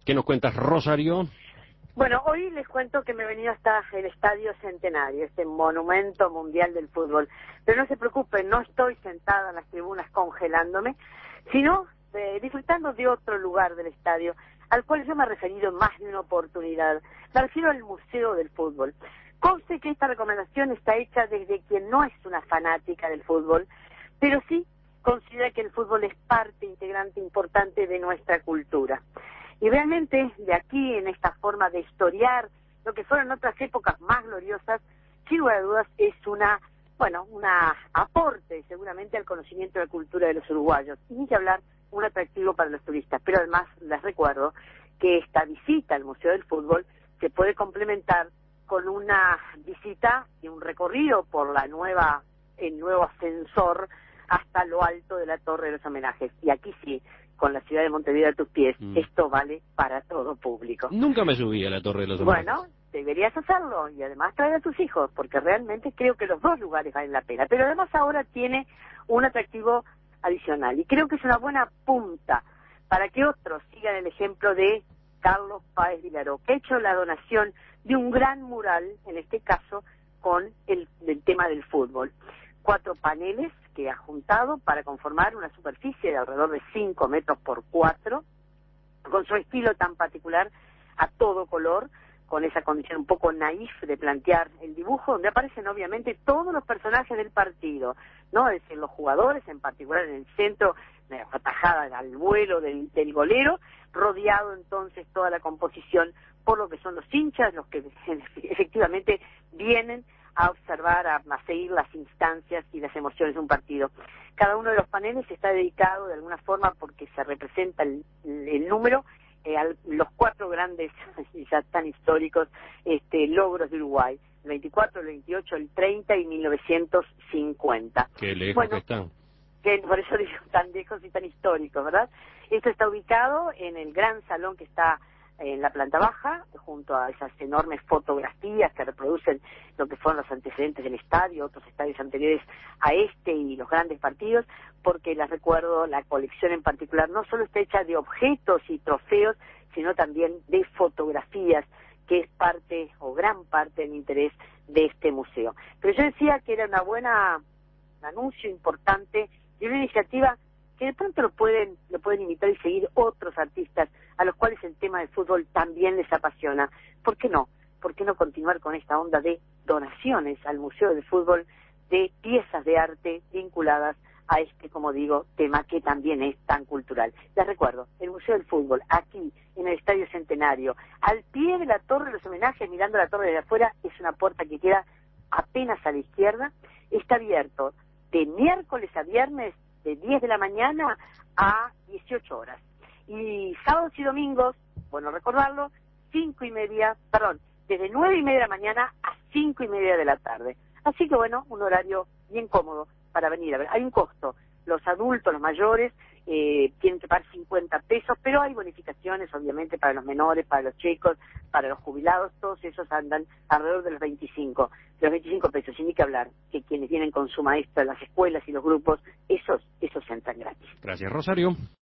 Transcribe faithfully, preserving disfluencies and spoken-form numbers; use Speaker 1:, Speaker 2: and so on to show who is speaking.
Speaker 1: ¿Qué nos cuentas, Rosario?
Speaker 2: Bueno, hoy les cuento que me he venido hasta el Estadio Centenario, este monumento mundial del fútbol. Pero no se preocupen, no estoy sentada en las tribunas congelándome, sino eh, disfrutando de otro lugar del estadio, al cual yo me he referido en más de una oportunidad. Me refiero al Museo del Fútbol. Conste que esta recomendación está hecha desde quien no es una fanática del fútbol, pero sí considera que el fútbol es parte integrante importante de nuestra cultura. Y realmente, de aquí, en esta forma de historiar lo que fueron otras épocas más gloriosas, sin lugar a dudas, es una, bueno, una aporte seguramente al conocimiento de la cultura de los uruguayos. Y ni que hablar, un atractivo para los turistas. Pero además, les recuerdo que esta visita al Museo del Fútbol se puede complementar con una visita y un recorrido por la nueva, el nuevo ascensor hasta lo alto de la Torre de los Homenajes. Y aquí sí, con la ciudad de Montevideo a tus pies, mm. esto vale para todo público.
Speaker 1: Nunca me subí a la Torre de los Homenajes.
Speaker 2: Bueno, deberías hacerlo y además traer a tus hijos, porque realmente creo que los dos lugares valen la pena. Pero además ahora tiene un atractivo adicional y creo que es una buena punta para que otros sigan el ejemplo de Carlos Páez Vilaró, que ha hecho la donación de un gran mural, en este caso, con el, el tema del fútbol. Cuatro paneles que ha juntado para conformar una superficie de alrededor de cinco metros por cuatro, con su estilo tan particular, a todo color, con esa condición un poco naif de plantear el dibujo, donde aparecen obviamente todos los personajes del partido, ¿no? Es decir, los jugadores, en particular en el centro, la atajada al vuelo del, del golero, rodeado entonces toda la composición por lo que son los hinchas, los que efectivamente vienen a observar, a, a seguir las instancias y las emociones de un partido. Cada uno de los paneles está dedicado de alguna forma porque se representa el, el número, eh, a los cuatro grandes y ya tan históricos este, logros de Uruguay, el veinticuatro, el veintiocho, el treinta y mil novecientos cincuenta.
Speaker 1: Qué lejos
Speaker 2: bueno,
Speaker 1: que están.
Speaker 2: Que por eso digo tan lejos y tan históricos, ¿verdad? Esto está ubicado en el gran salón que está en la planta baja, junto a esas enormes fotografías que reproducen lo que fueron los antecedentes del estadio, otros estadios anteriores a este y los grandes partidos, porque les recuerdo, la colección en particular no solo está hecha de objetos y trofeos, sino también de fotografías, que es parte o gran parte del interés de este museo. Pero yo decía que era una buena, un anuncio importante y una iniciativa que de pronto lo pueden, lo pueden imitar y seguir otros artistas a los cuales el tema del fútbol también les apasiona. ¿Por qué no? ¿Por qué no continuar con esta onda de donaciones al Museo del Fútbol de piezas de arte vinculadas a este, como digo, tema que también es tan cultural? Les recuerdo, el Museo del Fútbol, aquí en el Estadio Centenario, al pie de la Torre de los Homenajes, mirando la torre de afuera, es una puerta que queda apenas a la izquierda, está abierto de miércoles a viernes, de diez de la mañana a dieciocho horas. Y sábados y domingos, bueno recordarlo, cinco y media, perdón, desde nueve y media de la mañana a cinco y media de la tarde. Así que bueno, un horario bien cómodo para venir a ver. Hay un costo. Los adultos, los mayores, eh, tienen que pagar cincuenta pesos, pero hay bonificaciones, obviamente, para los menores, para los chicos, para los jubilados, todos esos andan alrededor de los veinticinco, de los veinticinco pesos, sin ni que hablar, que quienes vienen con su maestra, las escuelas y los grupos, esos, esos entran gratis.
Speaker 1: Gracias, Rosario.